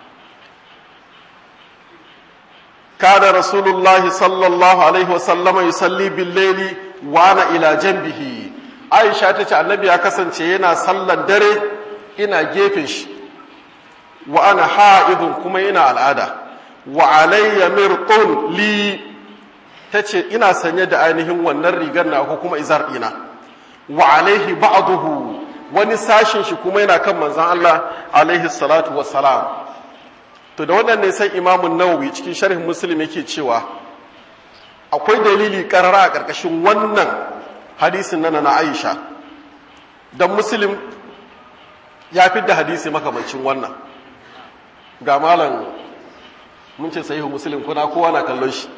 kada rasulullahi sallallahu alaihi wasallama yusalli bil laili wa ana ila janbihi aisha tace annabi ya kasance yana sallan dare ina gefen shi wa ana haidun kuma ina al'ada wa alayya mirqun li tace ina sanye da ainihin wannan rigar na ko kuma izar dina wa alaihi ba'dahu wani sashin shi kuma yana kan manzon Allah alaihi salatu wassalam to da wannan ne sai imamun nawawi cikin sharhin muslim yake cewa akwai dalili karara a ƙarƙashin wannan hadisin nan na Aisha dan muslim ya fidda hadisi makamancin wannan ga malam mun ce sahihu muslim kuna kowa na kallon shi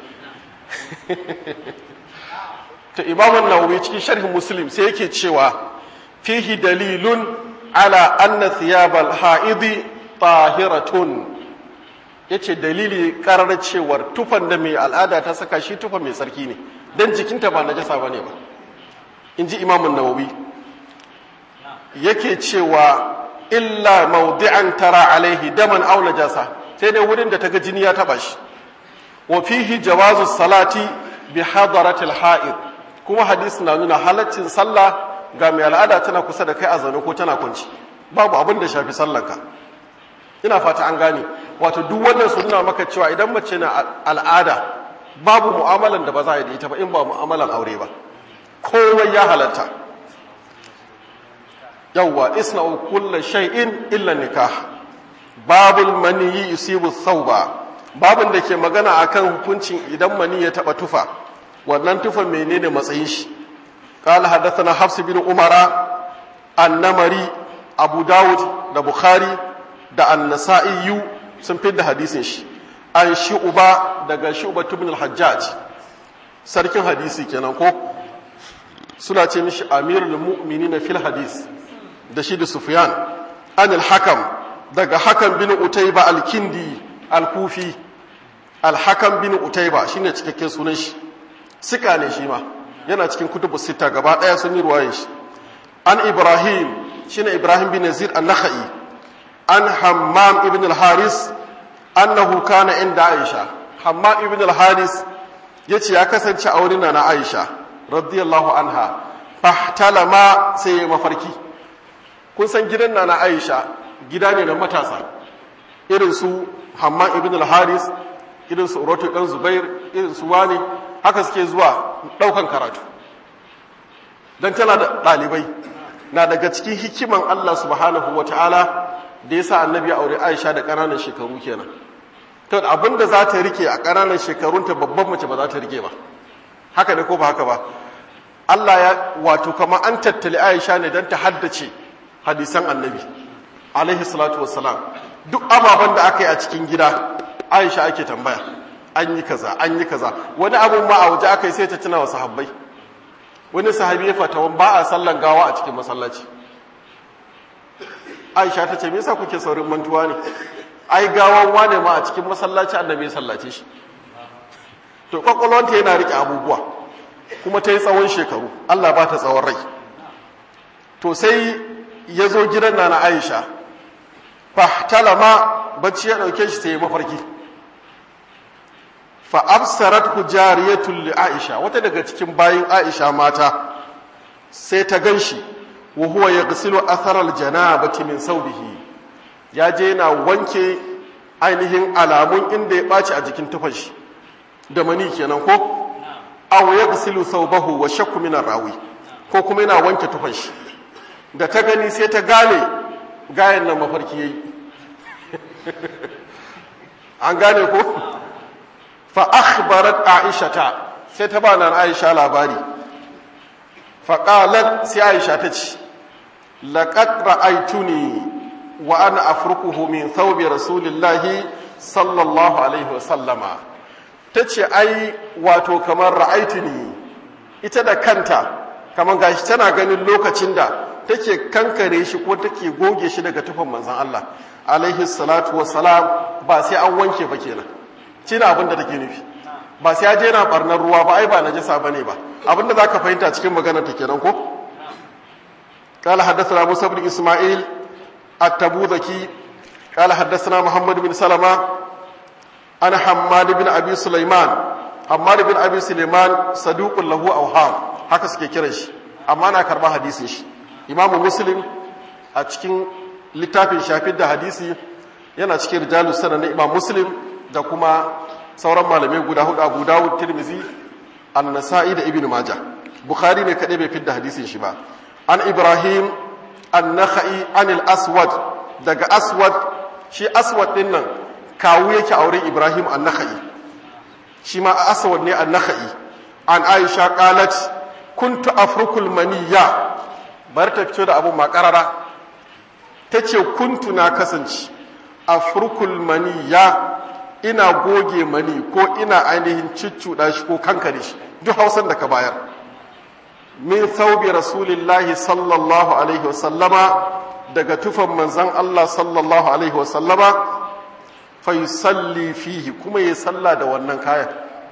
to imamun nawawi cikin sharhin muslim sai yake cewa fihi dalilun ala anna thiyabal haidi tahiratun yace dalili karar cewar tufan da mai al'ada ta saka shi tufa mai tsarki ne dan jikinta ba najasa bane ba inji imamun nawawi yake cewa illa mawdi'an tara alaihi daman aw najasa sai dai wurin da taga jini ya taba shi wa fihi jawazu salati bi hadaratil ha'id kuma hadisi na nuna halaccin sallah ga mai al'ada tana kusa da kai a zaune ko tana kunci babu abin da shafi sallarka ina fata an gane wato duk wannan su nuna maka cewa idan mace na al'ada babu mu'amalan da ba za a yi da ita ba in ba mu'amalan aure ba kowai ya halatta yawwa isna'u kullu shay'in illa nikah babul mani yusibu thawba babin da ke magana akan hukuncin idan mani ya taba tufa wannan tufa menene matsayin shi قال حدثنا حفص بن عمر النمري ابو داود da bukhari da an-nasa'i sun fi da hadisin shi an shu'ba daga shu'ba ibn al-hajjaj sarkin hadisi kenan ko suna ce mishi amirul mu'minin fil hadis da shi da sufyan an al-hakam daga hakam bin utayba al-kindi al-kufi al-hakam bin utayba shine cikakken sunan shi sika ne shi ma yana cikin kutubus sita gaba daya sun yi ruwaye shi an ibrahim shine ibrahim bin yazid an-nakhai an hammam ibn al-haris annahu kana inda aisha hammam ibn al-haris yace ya kasance a wurin na aisha radiyallahu anha fahtalama sai mafarki kun san gidan na aisha gida ne na matasa irin su hammam ibn al-haris irin su urwatu dan zubair irin su wani haka suke zuwa daukan karatu dan tana da dalibai na daga cikin hikiman Allah subhanahu wataala da yasa annabi ya aure Aisha da kananan shekaru kenan to abinda za ta rike a kananan shekarunta babban mace ba za ta rike ba haka ne ko ba haka ba Allah ya wato kamar an tattali Aisha ne dan ta haddace hadisan annabi alaihi salatu wassalam duk ababan da aka yi a cikin gida Aisha ake tambaya an yi kaza wani abun ma a waje aka yi sai ta tuna wa sahabbai wani sahabi ya fatawan ba a sallan gawa a cikin masallaci Aisha ta ce me yasa kuke saurin mantuwa ne ai gawan wane ma a cikin masallaci annabi ya sallace shi to kwakwalwanta yana rike abubuwa kuma ta yi tsawon shekaru Allah ba ta tsawon rai to sai ya zo gidan na Aisha fahtalama bacci ya dauke shi sai mafarki fa absarat jariyatun li Aisha wata daga cikin bayin Aisha mata sai ta ganshi wa huwa yaghsilu athara aljanabati min sawbihi ya je yana wanke ainihin alamun inda ya baci a jikin tufashi da mani kenan ko aw yaghsilu thawbahu wa shakku min rawi ko kuma yana wanke tufashi da ta gani sai ta gane gayan nan mafarki yayi an gane ko fa akhbarat aishata sai ta ba nan aisha labari fa qalat sai aisha ta ce laqad ra'aytuni wa ana afruquhu min thawbi rasulillahi sallallahu alaihi wasallama tace ai wato kamar ra'aytuni ita da kanta kamar gashi tana ganin lokacin da take kankare shi ko take goge shi daga tufan manzon Allah alaihi salatu wassalam ba sai an wanke ba kenan cina abin da take nufi ba sai ya je na barnar ruwa ba ai ba najasa bane ba abin da zaka fahimta cikin maganar ta kenan ko قال حدثنا موسى بن اسماعيل التبوذكي قال حدثنا محمد بن سلمة أنا حماد بن أبي سليمان حماد بن أبي سليمان صدوق له أوهام haka suke kiran shi amma na karba hadisin shi Imam Muslim a cikin littafin shafid da hadisi yana cikin rijalus sanad na Imam Muslim da kuma sauran malamai guda hudu Abu Dawud, Tirmidhi, An-Nasa'i da Ibn Majah. Bukhari ne kadai bai fitta hadisin shi ba. An Ibrahim an-Nakhai anil Aswad daga Aswad shi Aswad din nan kawu yake auren Ibrahim an-Nakhai shi ma Aswad ne an-Nakhai an Aisha qalat kuntu afrukul maniyya bar ta fito da abun makarara tace kuntu na kasance afrukul maniyya ina goge mani ko ina ainihin ciccuda shi ko kankare shi duk Hausan da ka bayar min thawbi rasulillahi sallallahu alaihi wasallama daga tufan manzon Allah sallallahu alaihi wasallama fa yusalli fihi kuma ya salla da wannan kayan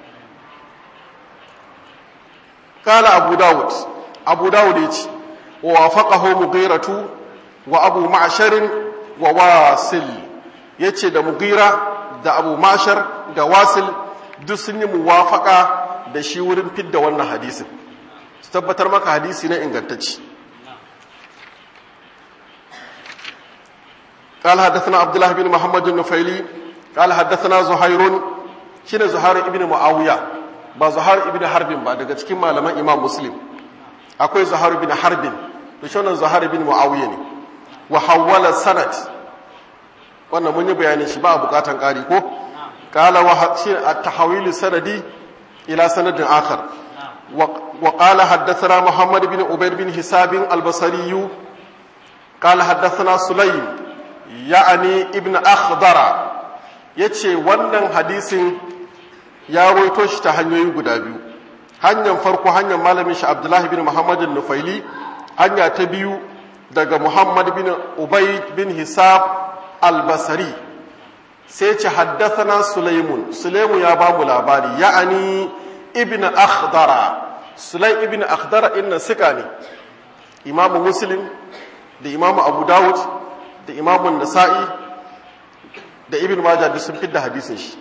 kala abu dawud yace wa wafaqahu mughiratu wa abu ma'shar wa wasil yace da mughira da abu ma'shar da wasil duk sun yi muwafaqa da shi wurin fidda wannan hadisin su tabbatar maka hadisi na ingantacci قال حدثنا عبد الله بن محمد النفيلي قال حدثنا زهير شنو زهير ابن معاويه ba Zuhair ibn Harbin ba daga cikin malaman Imam Muslim akwai Zuhair ibn Harbin to shonan Zuhair ibn Muawiya ne wa hawala sanad wannan mun yi bayanin shi ba bukatan kari ko qala wa shi at-tahawil sanadi ila sanadin akhar wa qala haddathana Muhammad ibn Ubayd bin Hisab al-Basri qala haddathana Sulaym ya'ani ibn Akhdara yace wannan hadisin ya roito shi ta hanyoyi guda biyu hanyar farko hanyar malamin shi Abdullahi bin Muhammad al-Nufaili hanya ta biyu daga Muhammad bin Ubayd bin Hisab al-Basri sai ce haddathana Sulaimun ya ba mu labari ya'ani ibn Akhdara Sulaim ibn Akhdara inna sika ne Imam Muslim da Imam Abu Dawud da Imam Nasa'i da Ibn Majah duk sun fidda hadisin shi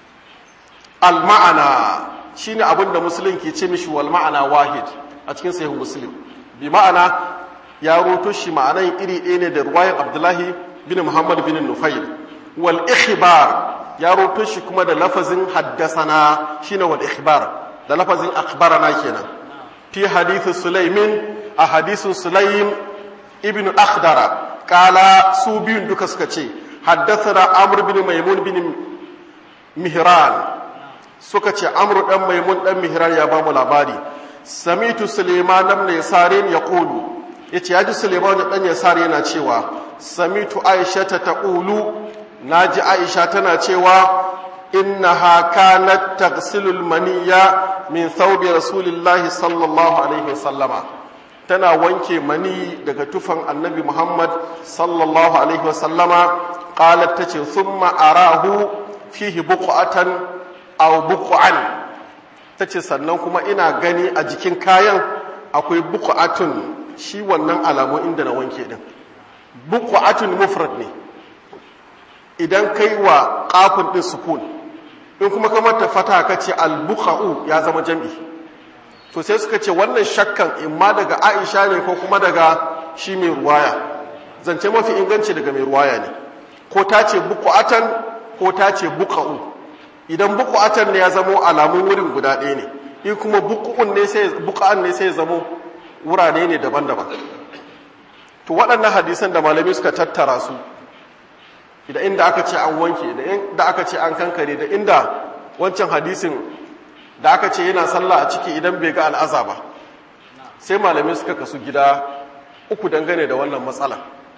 al-ma'ana shine abinda Muslim ke ce mishi wal ma'ana wahid a cikin sahih Muslim bi ma'ana ya roto shi ma'anan iri ɗaya ne da ruwayan Abdullahi bin Muhammad bin Nufayl wal ikhbar ya roto shi kuma da lafazin haddasana shine wal ikhbar da lafazin akhbarana kenan fi hadith Sulaimin a hadisin Sulaim ibn Akhdara kala su biyun duka suka ce haddathana Amr bin Maimun bin Mihran suka ce Amr dan Maimun dan Mihran ya ba mu labari samitu Sulaiman ibn Yasarin yaqulu yace yaji Sulaiman dan Yasar yana cewa samitu Aisha ta taqulu naji Aisha tana cewa innaha kanat taghsilul maniyya min thawbi rasulillahi sallallahu alaihi wasallama tana wanke mani daga tufan annabi Muhammad sallallahu alaihi wasallama qalat tace thumma arahu fihi buqatan aw buqan tace sannan kuma ina gani a jikin kayan akwai buqatun shi wannan alamu inda na wanke din buqatun mufrad ne idan kai wa qafun din sukun in kuma kamar ta fata kace al-buqa'u ya zama jami to sai suka ce wannan shakkan imma daga Aisha ne ko kuma daga shi mai ruwaya zance mafi inganci daga mai ruwaya ne ko ta ce buqatan ko ta ce buqa'u idan buqatan ne ya zamo alamun wurin guda ɗaya ne in kuma buqa'un ne sai ya zamo wurare ne daban-daban to waɗannan hadisan da malami suka tattara su da inda aka ce an wanke da inda aka ce an kankare da inda wancan hadisin da aka ce yana sallah a ciki idan bai ga al'aza ba. Sai malamai suka kasu gida uku dangane da wannan matsala.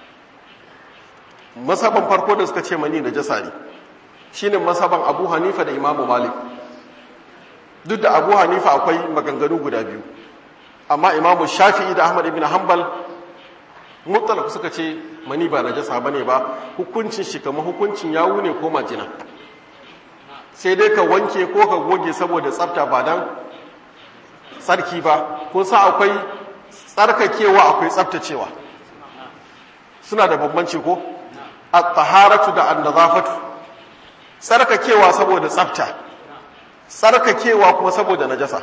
Masaban farko da suka ce mani najasa ne shine masaban Abu Hanifa da Imam Malik. Duk da Abu Hanifa akwai maganganu guda biyu, amma Imam Shafi'i da Ahmad ibn Hanbal mutlaq suka ce mani ba najasa bane ba, hukuncin shi kamar hukuncin yawu ne ko majina, sai dai ka wanke ko ka goge saboda tsafta ba dan tsarki ba. Kun sa akwai tsarkakewa akwai tsaftacewa, suna da bambanci ko? At-taharatu da an-nazafatu. Tsarkakewa saboda tsafta, tsarkakewa kuma saboda najasa.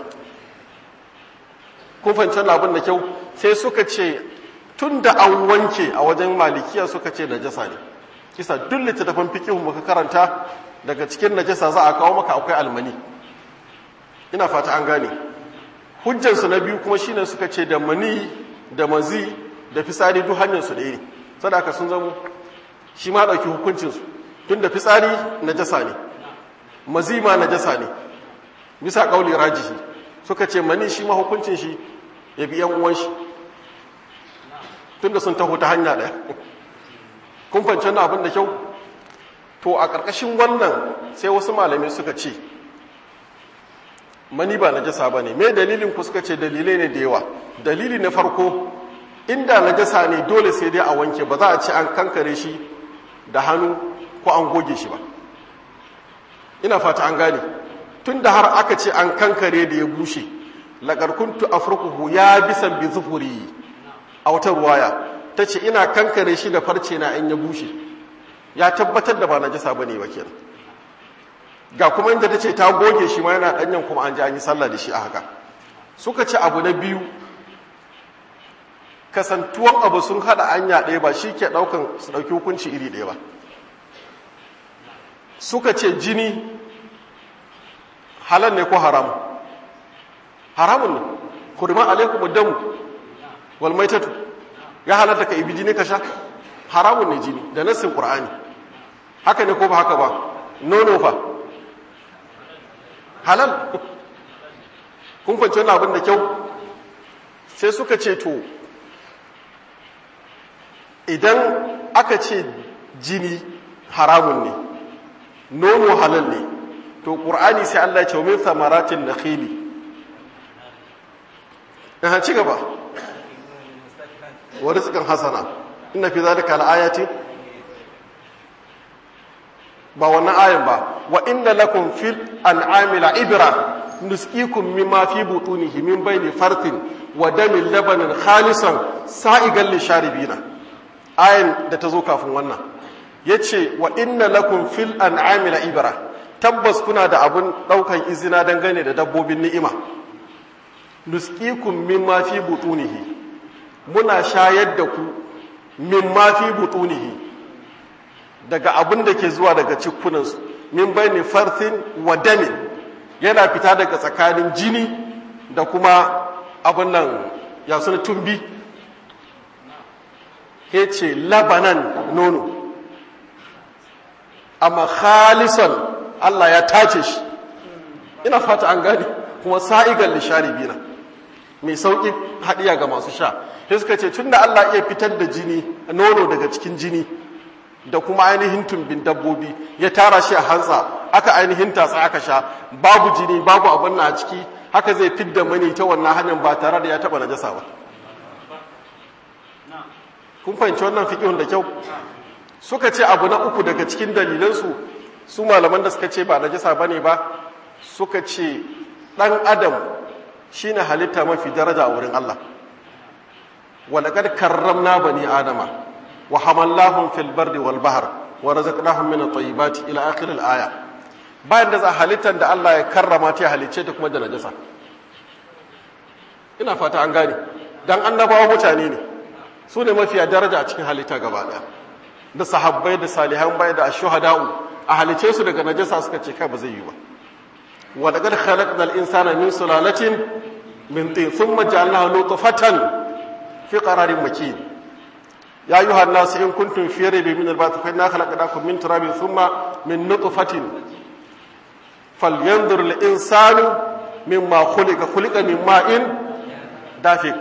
Kun fahimci abin da kyau? Sai suka ce tunda an wanke a wajen malikiya suka ce najasa ne. Kisa duk littattafan fiqh muka karanta daga cikin najasa za a kawo maka akwai almani. Ina fata an gane. Hujjansu na biyu kuma shine suka ce da mani da mazi da fitsari duk hanyar su ɗaya ne. Sadaka sun zamo shi ma ɗauki hukuncinsu tun da fitsari najasa ne, mazi ma najasa ne, bisa ƙauli rajihi. Suka ce mani shi ma hukuncin shi ya bi ‘yan uwan shi tun da sun taho ta hanya ɗaya. Kun fahimci wannan abin da kyau? To a ƙarƙashin wannan sai wasu malamai suka ce mani ba najasa ba ne. Me dalilin ku? Suka ce dalilai ne da yawa. Dalili na farko, inda najasa ne dole sai dai a wanke, ba za a ce an kankare shi da hannu ko an goge shi ba. Ina fata an gane. Tun da har aka ce an kankare da ya bushe, laqad kuntu afruquhu ya bisan bi zufuri, a wata ruwaya ta ce ina kankare shi da farce na in ya bushe, ya tabbatar da ba najasa bane ba kenan. Ga kuma inda ta ce ta goge shi ma yana ɗanyen kuma an ji an yi sallah da shi a haka. Suka ce abu na biyu, kasantuwan abu sun haɗa anya ɗaya ba shi ke ɗaukan su ɗauki hukunci iri ɗaya ba. Suka ce jini halal ne ko haramun? Haramun ne. Hurma alaikum damu wal maitatu. Ya halatta ka ibi jini ka sha? Haramun ne jini da nassin Qur'ani. Haka ne ko ba haka ba? Nono fa halal. Kun fahimci wannan abin da kyau? Sai suka ce to idan aka ce jini haramun ne, nono halal ne, to Qur'ani sai Allah ya ce min samaratin nakhili. Dan ci gaba. Wa rizqan hasana. Inna fi zalika laayatin. Ba wannan ayan ba. Wa inna lakum fil an'ami la'ibra nusqikum mimma fi butunihi min bayni farthin wa damin labanin khalisan sa'igan lisharibina. Ayan da ta zo kafin wannan yace wa inna lakum fil an'ami la'ibra, tabbas kuna da abun daukan izina dangane da dabbobin ni'ima. Nusqikum mimma fi butunihi, muna shayar da ku mimma fi butunihi daga abin da ke zuwa daga cikunansu, min bayni farthin wa damin, yana fita daga tsakanin jini da kuma abin nan ya suna tumbi. Ya ce labanan nono, amma khalisan Allah ya tace shi. Ina fata an gane, kuma sa'igan lisharibina, mai sauƙi haɗiya ga masu sha. Sai suka ce tun da Allah iya fitar da jini, nono daga cikin jini da kuma ainihin tumbin dabbobi, ya tara shi a hantsa, aka ainihin tatsa aka sha, babu jini babu abin na a ciki, haka zai fidda mani ta wannan hanyar ba tare da ya taɓa najasa ba. Kun fahimci wannan fiƙihun da kyau? Suka ce abu na uku daga cikin dalilansu, su malaman da suka ce ba najasa bane ba, suka ce ɗan adam shine halitta mafi daraja a wurin Allah. Wa laqad karramna bani adama wa hamallahum fil bardi wal bahr wa razaqnahum min at-tayyibati ila akhir al-aya. Bayan da za halittar da Allah ya karrama ta halicce ta kuma da najasa. Ina fata an gane. Dan annabawa mutane ne. Su ne mafiya daraja a cikin halitta gaba ɗaya, da sahabbai da salihan bai da shuhada'u a halice su daga najasa suka ce kai ba zai yi ba. Wa laqad khalaqnal insana min sulalatin min tin thumma ja'alnahu nutfatan fi qararin makin. ya ayyuhan nas in kuntum fi raybin min al-ba'th fa inna khalaqnakum min turabin thumma min nutfatin falyanzur al-insanu mimma khuliqa min ma'in dafiq.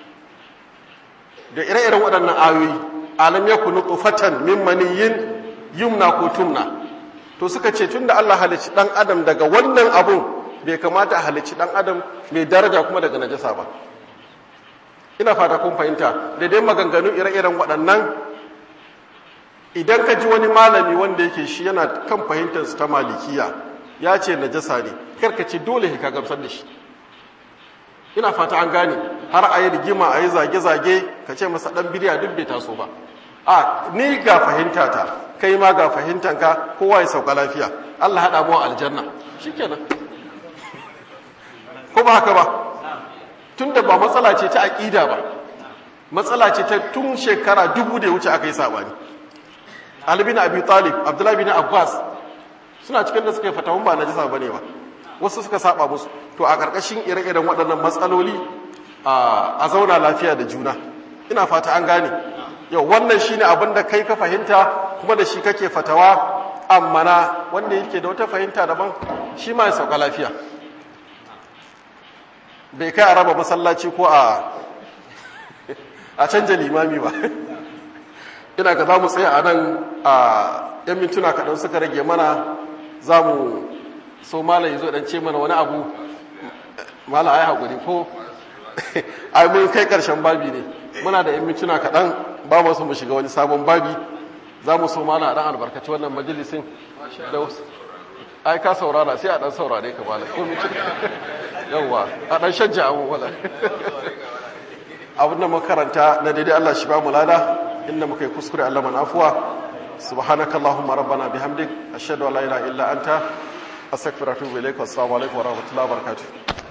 da ire-iren waɗannan ayoyi alam yakun nutfatan min maniyyin yumna ko tumna, to suka ce tunda Allah halicci dan adam daga wannan abun bai kamata a halicci dan adam mai daraja kuma daga najasa ba. ina fata kun fahimta. da dai maganganu ire-iren waɗannan, idan ka ji wani malami wanda yake shi yana kan fahimtarsu ta malikiya ya ce najasa ne, karka ce dole ka gamsar da shi. ina fata an gane, har a yi rigima a yi zage-zage ka ce masa ɗan bidiya duk bai taso ba. a ni ga fahimtata, kai ma ga fahimtanka, kowa ya sauka lafiya, Allah haɗa mu aljanna shikenan. ko ba haka ba? tunda ba matsala ce ta aƙida ba, matsala ce ta tun shekara 2000 da ya wuce aka yi saɓani. Ali bin Abi Talib, Abdullahi bin Abbas suna cikin da suka yi fatawun ba najasa bane ba, wasu suka saba musu. to a ƙarƙashin ire-iren waɗannan matsaloli a zauna lafiya da juna. ina fata an gane. yau wannan shine abin da kai ka fahimta kuma da shi kake fatawa, amma na wanda yake da wata fahimta daban shi ma ya sauka lafiya. bai kai a raba masallaci ko a canja limami ba. ina ga za mu tsaya a nan, a 'yan mintuna kaɗan suka rage mana, za mu so malam ya zo ɗan ce mana wani abu. malam ai haƙuri ko ai mun kai ƙarshen babi ne, muna da 'yan mintuna kaɗan, ba mu so mu shiga wani sabon babi. za mu so malam a ɗan albarkaci wannan majalisin da wasu. ai ka saurara sai a ɗan saurare ka malam ko mintuna yawwa a ɗan shajja abu wala. abin da makaranta na daidai Allah shi ba mu lada, inda muka yi kuskure Allah man afuwa. subhanakallahumma rabbana bihamdik ashhadu an la ilaha illa anta astaghfiruka wa atubu ilaik. assalamu alaikum wa rahmatullahi wa barakatuh.